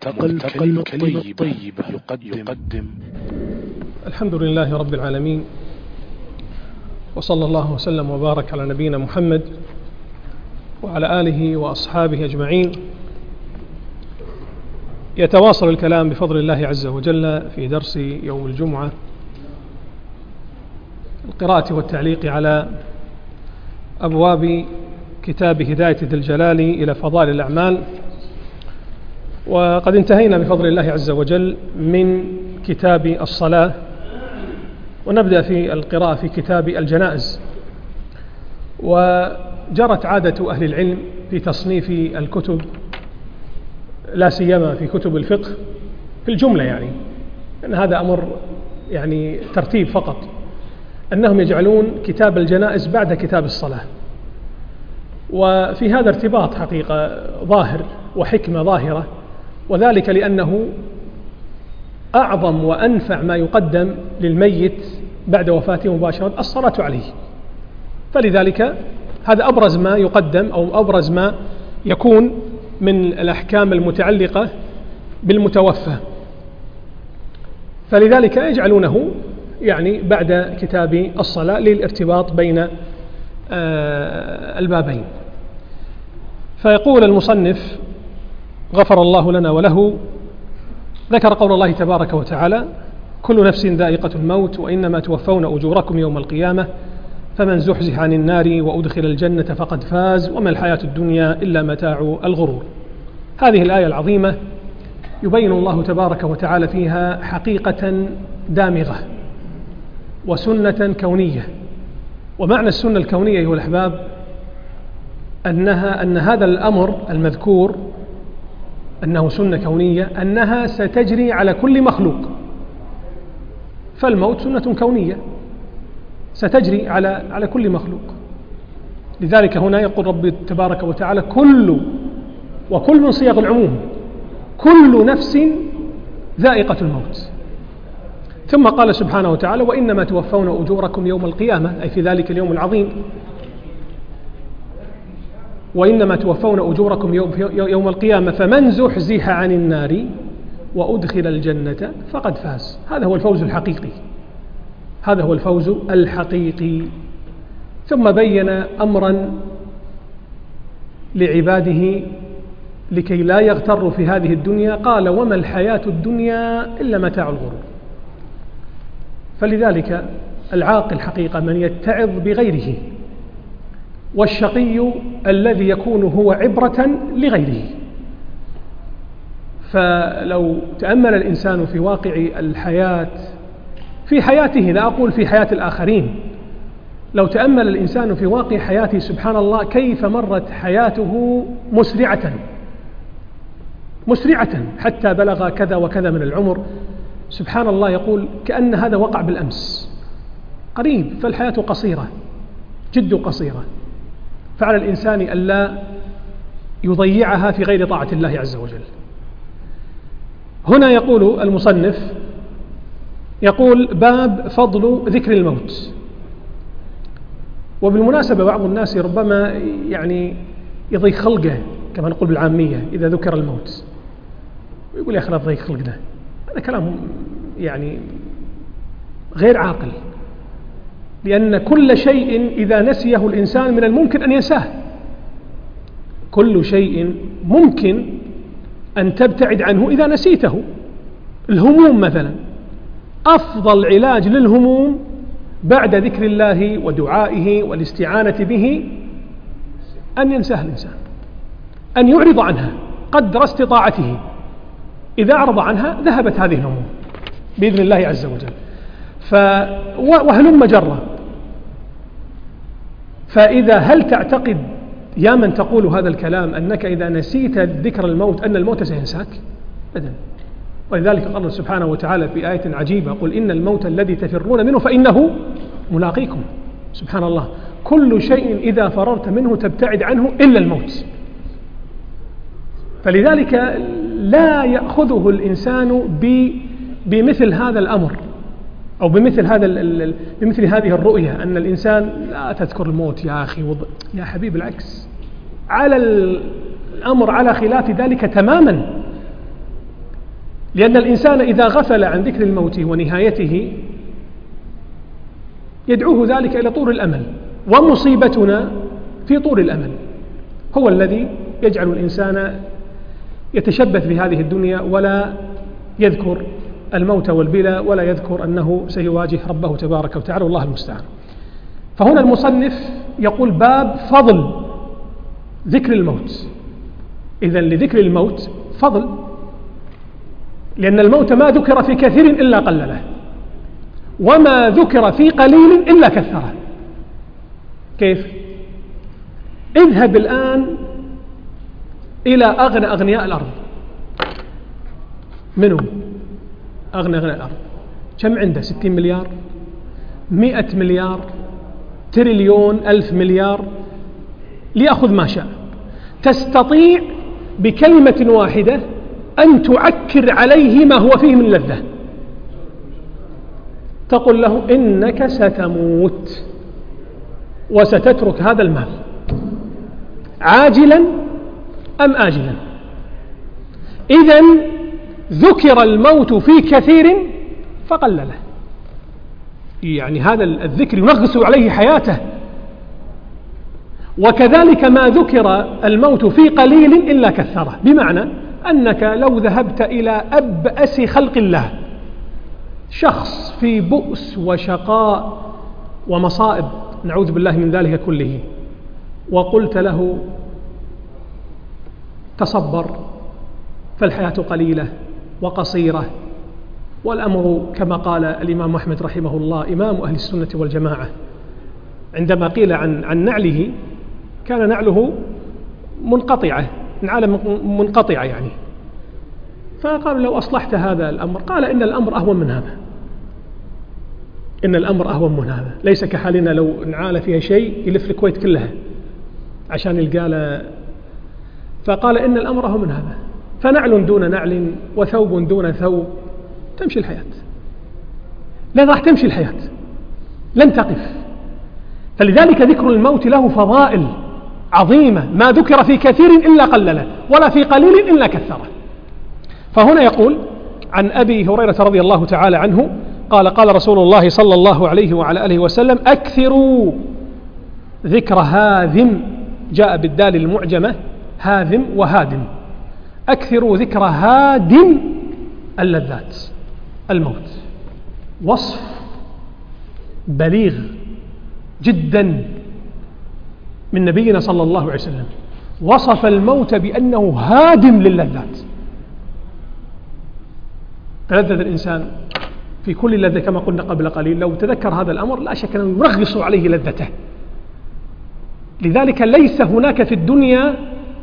ملتقى الكلمة الطيبة يقدم. الحمد لله رب العالمين، وصلى الله وسلم وبارك على نبينا محمد وعلى آله وأصحابه أجمعين. يتواصل الكلام بفضل الله عز وجل في درس يوم الجمعة، القراءة والتعليق على أبواب كتاب هداية ذي الجلال إلى فضائل الأعمال. وقد انتهينا بفضل الله عز وجل من كتاب الصلاة، ونبدأ في القراءة في كتاب الجنائز. وجرت عادة أهل العلم في تصنيف الكتب، لا سيما في كتب الفقه في الجملة، أن هذا أمر ترتيب فقط، أنهم يجعلون كتاب الجنائز بعد كتاب الصلاة. وفي هذا ارتباط حقيقة ظاهر وحكمة ظاهرة، وذلك لأنه أعظم وأنفع ما يقدم للميت بعد وفاته مباشرة الصلاة عليه. فلذلك هذا أبرز ما يقدم أو أبرز ما يكون من الأحكام المتعلقة بالمتوفى، فلذلك يجعلونه بعد كتاب الصلاة للارتباط بين البابين. فيقول المصنف غفر الله لنا وله، ذكر قول الله تبارك وتعالى: كل نفس ذائقة الموت وإنما توفون أجوركم يوم القيامة فمن زحزح عن النار وأدخل الجنة فقد فاز وما الحياة الدنيا إلا متاع الغرور. هذه الآية العظيمة يبين الله تبارك وتعالى فيها حقيقة دامغة وسنة كونية. ومعنى السنة الكونية أيها الأحباب أن هذا الأمر المذكور أنه سنة كونية، أنها ستجري على كل مخلوق. فالموت سنة كونية ستجري على كل مخلوق. لذلك هنا يقول رب تبارك وتعالى: وكل من صيغ العموم، كل نفس ذائقة الموت. ثم قال سبحانه وتعالى: وإنما توفون أجوركم يوم القيامة، أي في ذلك اليوم العظيم. وإنما توفون أجوركم يوم القيامة فمن زحزح عن النار وأدخل الجنة فقد فاز. هذا هو الفوز الحقيقي، هذا هو الفوز الحقيقي. ثم بين أمرا لعباده لكي لا يغتروا في هذه الدنيا، قال: وما الحياة الدنيا إلا متاع الغرور. فلذلك العاقل حقيقة من يتعظ بغيره، والشقي الذي يكون هو عبرة لغيره. فلو تأمل الإنسان في واقع الحياة، في حياته، لا أقول في حياة الآخرين، لو تأمل الإنسان في واقع حياته سبحان الله كيف مرت حياته مسرعة حتى بلغ كذا وكذا من العمر. سبحان الله، يقول كأن هذا وقع بالأمس، قريب. فالحياة قصيرة، جد قصيرة، فعلى الإنسان ألا يضيعها في غير طاعة الله عز وجل. هنا يقول المصنف، يقول: باب فضل ذكر الموت. وبالمناسبة بعض الناس ربما يضيق خلقه كما نقول بالعامية إذا ذكر الموت، ويقول: يا أخي لا تضيق خلقنا. هذا كلام غير عاقل، لأن كل شيء إذا نسيه الإنسان من الممكن أن ينساه. كل شيء ممكن أن تبتعد عنه إذا نسيته. الهموم مثلا، أفضل علاج للهموم بعد ذكر الله ودعائه والاستعانة به أن ينساه الإنسان، أن يعرض عنها قدر استطاعته. إذا أعرض عنها ذهبت هذه الهموم بإذن الله عز وجل. وهلم جرة. فإذا هل تعتقد يا من تقول هذا الكلام أنك إذا نسيت ذكر الموت أن الموت سينساك؟ أبدا. ولذلك قال سبحانه وتعالى في آية عجيبة: قل إن الموت الذي تفرون منه فإنه ملاقيكم. سبحان الله، كل شيء إذا فررت منه تبتعد عنه إلا الموت. فلذلك لا يأخذه الإنسان بمثل هذا الأمر أو بمثل هذه الرؤية، أن الإنسان لا تذكر الموت يا أخي. يا حبيب، العكس، على الأمر على خلاف ذلك تماما. لأن الإنسان إذا غفل عن ذكر الموت ونهايته يدعوه ذلك إلى طول الأمل، ومصيبتنا في طول الأمل هو الذي يجعل الإنسان يتشبث بهذه الدنيا ولا يذكر الموت والبلى ولا يذكر أنه سيواجه ربه تبارك وتعالى، والله المستعان. فهنا المصنف يقول باب فضل ذكر الموت. إذن لذكر الموت فضل، لأن الموت ما ذكر في كثير إلا قلله، وما ذكر في قليل إلا كثره. كيف؟ اذهب الآن إلى أغنى أغنياء الأرض. منهم أغنى أغنياء الأرض؟ كم عنده؟ 60 مليار، 100 مليار، تريليون، 1000 مليار، ليأخذ ما شاء. تستطيع بكلمة واحدة أن تعكر عليه ما هو فيه من لذة. تقول له إنك ستموت وستترك هذا المال عاجلا أم آجلا. إذن ذكر الموت في كثير فقلله، يعني هذا الذكر ينغص عليه حياته. وكذلك ما ذكر الموت في قليل إلا كثره، بمعنى أنك لو ذهبت إلى أبأس خلق الله، شخص في بؤس وشقاء ومصائب نعوذ بالله من ذلك كله، وقلت له تصبر فالحياة قليلة وقصيرة، والأمر كما قال الإمام أحمد رحمه الله إمام أهل السنة والجماعة عندما قيل عن نعله، كان نعله منقطعة، نعال منقطعة يعني، فقالوا لو أصلحت هذا الأمر، قال إن الأمر أهون من هذا، إن الأمر أهون من هذا، ليس كحالنا لو نعال فيها شيء يلف الكويت كلها عشان يلقى. فقال إن الأمر أهون من هذا، فنعل دون نعل وثوب دون ثوب تمشي الحياة. لا راح تمشي الحياة، لن تقف. فلذلك ذكر الموت له فضائل عظيمة، ما ذكر في كثير إلا قلله، ولا في قليل إلا كثره. فهنا يقول عن أبي هريرة رضي الله تعالى عنه قال قال رسول الله صلى الله عليه وعلى آله وسلم أكثروا ذكر هاذم، جاء بالدال المعجمة هاذم وهادم، أكثروا ذكر هادم اللذات الموت. وصف بليغ جدا من نبينا صلى الله عليه وسلم، وصف الموت بأنه هادم للذات. تلذذ الإنسان في كل لذة كما قلنا قبل قليل، لو تذكر هذا الأمر لا شك أنه يرغص عليه لذته. لذلك ليس هناك في الدنيا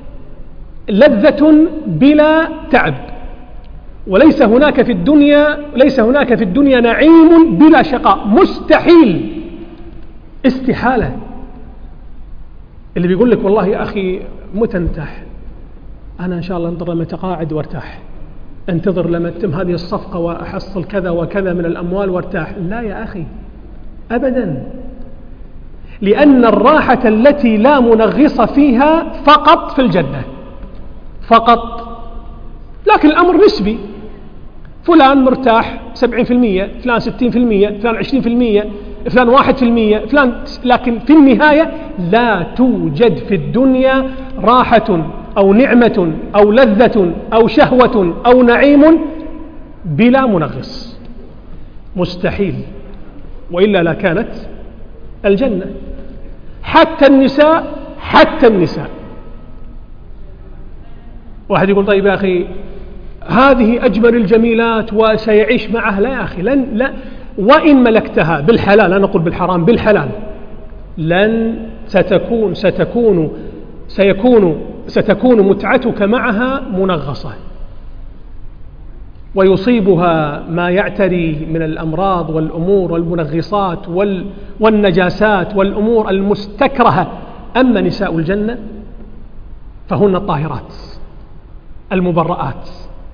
لذة بلا تعب، وليس هناك في الدنيا نعيم بلا شقاء، مستحيل، استحالة. اللي بيقول لك والله يا أخي متى ارتاح، أنا إن شاء الله انتظر لما أتقاعد وارتاح، انتظر لما تتم هذه الصفقة وأحصل كذا وكذا من الأموال وارتاح. لا يا أخي أبدا، لأن الراحة التي لا منغص فيها فقط في الجنة فقط، لكن الأمر نسبي، فلان مرتاح 70%، فلان 60%، فلان 20%، فلان 1%، فلان، لكن في النهاية لا توجد في الدنيا راحة أو نعمة أو لذة أو شهوة أو نعيم بلا منغص، مستحيل، وإلا لا كانت الجنة. حتى النساء واحد يقول طيب يا أخي هذه أجمل الجميلات وسيعيش معها، لا يا أخي، لا، وإن ملكتها بالحلال، لا نقول بالحرام، بالحلال، ستكون متعتك معها منغصة، ويصيبها ما يعتري من الأمراض والأمور والمنغصات والنجاسات والأمور المستكرهة. أما نساء الجنة فهن الطاهرات المبرآت،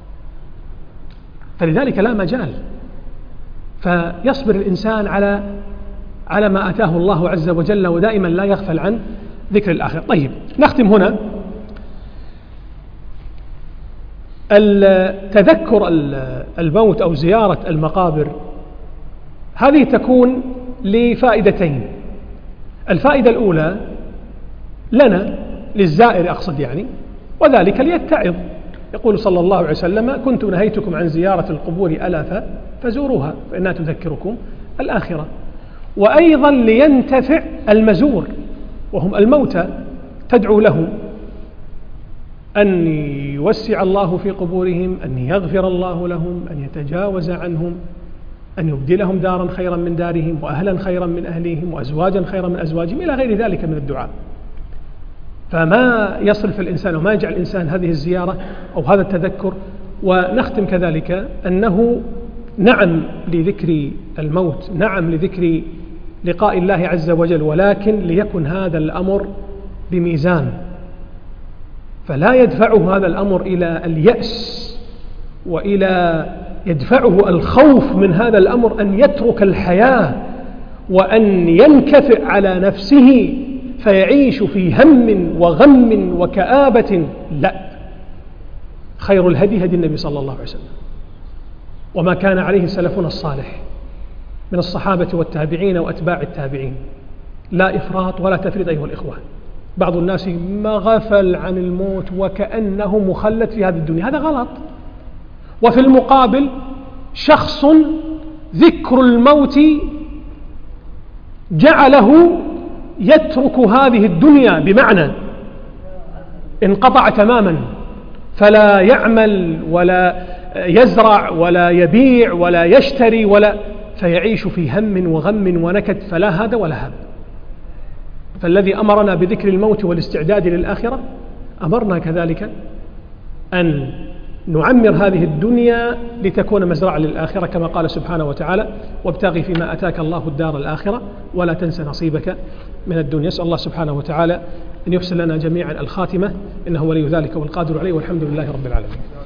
فلذلك لا مجال، فيصبر الإنسان على ما أتاه الله عز وجل، ودائما لا يغفل عن ذكر الآخرة. طيب نختم هنا تذكر الموت أو زيارة المقابر هذه تكون لفائدتين. الفائدة الأولى لنا للزائر أقصد يعني، وذلك ليتعظ. يقول صلى الله عليه وسلم: كنت نهيتكم عن زيارة القبور ألا فزوروها فإنها تذكركم الآخرة. وأيضا لينتفع المزور وهم الموتى، تدعو له أن يوسع الله في قبورهم، أن يغفر الله لهم، أن يتجاوز عنهم، أن يبدلهم دارا خيرا من دارهم، وأهلا خيرا من أهليهم، وأزواجا خيرا من أزواجهم، إلى غير ذلك من الدعاء. فما يصرف الإنسان وما يجعل الإنسان هذه الزيارة أو هذا التذكر. ونختم كذلك أنه نعم لذكر الموت، نعم لذكر لقاء الله عز وجل، ولكن ليكن هذا الأمر بميزان، فلا يدفعه هذا الأمر إلى اليأس، وإلى يدفعه الخوف من هذا الأمر أن يترك الحياة وأن ينكفئ على نفسه فيعيش في هم وغم وكآبة. لا، خير الهدي هدي النبي صلى الله عليه وسلم وما كان عليه سلفنا الصالح من الصحابة والتابعين وأتباع التابعين، لا إفراط ولا تفريط أيها الإخوة. بعض الناس ما غفل عن الموت وكأنه مخلد في هذه الدنيا، هذا غلط. وفي المقابل شخص ذكر الموت جعله يترك هذه الدنيا، بمعنى انقطع تماما، فلا يعمل ولا يزرع ولا يبيع ولا يشتري فيعيش في هم وغم ونكد، فلا هذا ولا هذا. فالذي أمرنا بذكر الموت والاستعداد للآخرة أمرنا كذلك أن نعمر هذه الدنيا لتكون مزرعة للآخرة، كما قال سبحانه وتعالى: وابتغي فيما أتاك الله الدار الآخرة ولا تنس نصيبك من الدنيا. أسأل الله سبحانه وتعالى أن يحسن لنا جميعا الخاتمة، إنه ولي ذلك والقادر عليه، والحمد لله رب العالمين.